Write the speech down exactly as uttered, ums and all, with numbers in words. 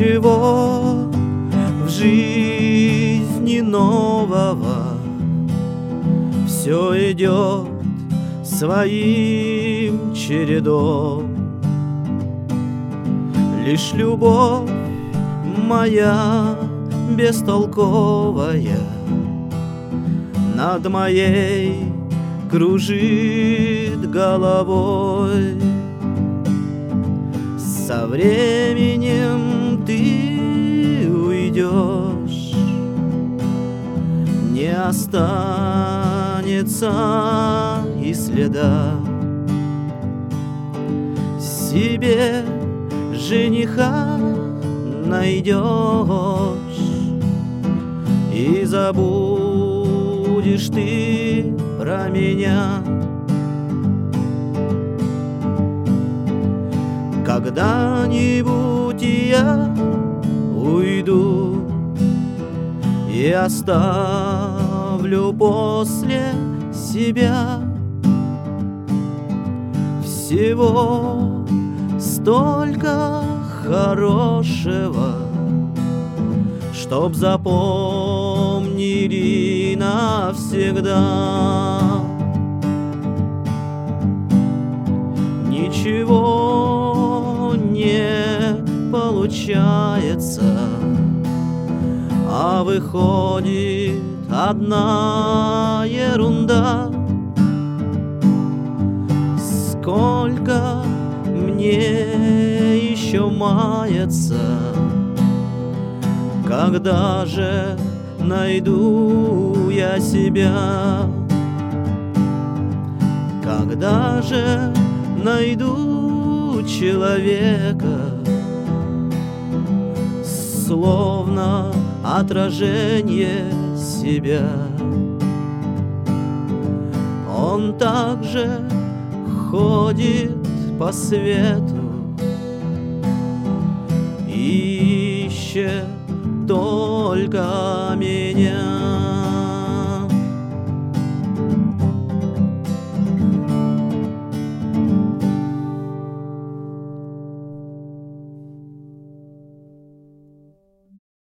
Ничего в жизни нового, все идет своим чередом. Лишь любовь моя бестолковая над моей кружит головой. Со временем ты уйдешь, не останется и следа. Себе жениха найдешь и забудешь ты про меня. Когда-нибудь я уйду и оставлю после себя всего столько хорошего, чтоб запомнили навсегда. Ничего не получается, а выходит одна ерунда. Сколько мне еще маяться, когда же найду я себя? Когда же найду человека, словно отражение себя? Он также ходит по свету, ищет только меня.